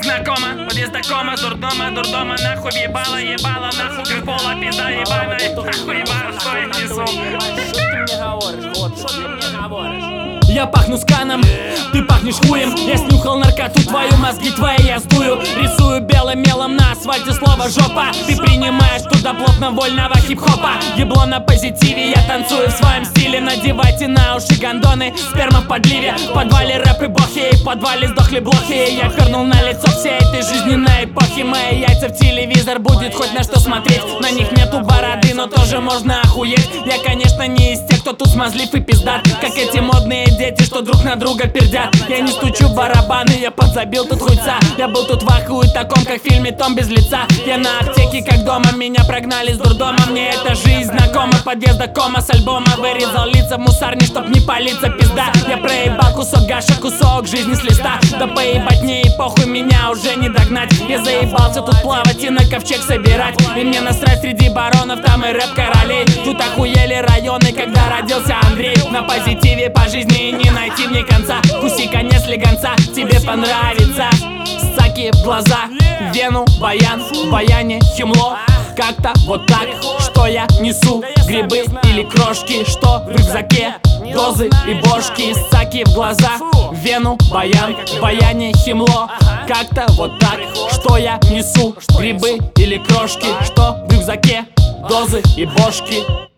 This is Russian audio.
знакома, подъезд Такома, дурдома, нахуй ебала, нахуй как пола, пизда ебаная. Нахуй ебала, что я несу. Что ты мне говоришь? Вот, что ты мне говоришь? Я пахну сканом, ты пахнешь хуем. Я снюхал наркоту, твою мозги твои я сдую. Рисую белым мелом на асфальте слово жопа. Ты принимаешь туда плотно вольного хип-хопа. Ебло на позитиве, я танцую в своем стиле. Надевайте на уши гондоны, сперма в подливе. В подвале рэп и бохи, в подвале сдохли блохи. Я пернул на лицо всей этой жизненной эпохи. Мои яйца в телевизор, будет хоть на что смотреть. На них нету бороды, но тоже можно охуеть. Я, конечно, не из тех, кто тут смазлив и пиздат, как эти модные дети, что друг на друга пердят. Я не стучу барабаны, я подзабил тут хуйца. Я был тут в ахуе таком, как в фильме «Том без лица». Я на аптеке как дома, меня прогнали с дурдома. Мне эта жизнь знакома, подъезда кома с альбома. Вырезал лица в мусарне, чтоб не палиться, пизда. Я проебал кусок гаша, кусок жизни с листа. Да поебать мне и похуй, меня уже не догнать. Я заебался тут плавать и на ковчег собирать. И мне насрать среди баронов, там и рэп королей. Тут охуели районы, когда родился Андрей. На позитиве по жизни и не найти мне конца. Куси конец слегонца, тебе понравится. Саки в глаза, вену, баян, в баяне химло. Как-то вот так, что я несу? Грибы или крошки, что в рюкзаке? Дозы и бошки, саки в глаза, вену, баян, в баяне химло. Как-то вот так, что я несу? Грибы или крошки, что в рюкзаке? Дозы и бошки.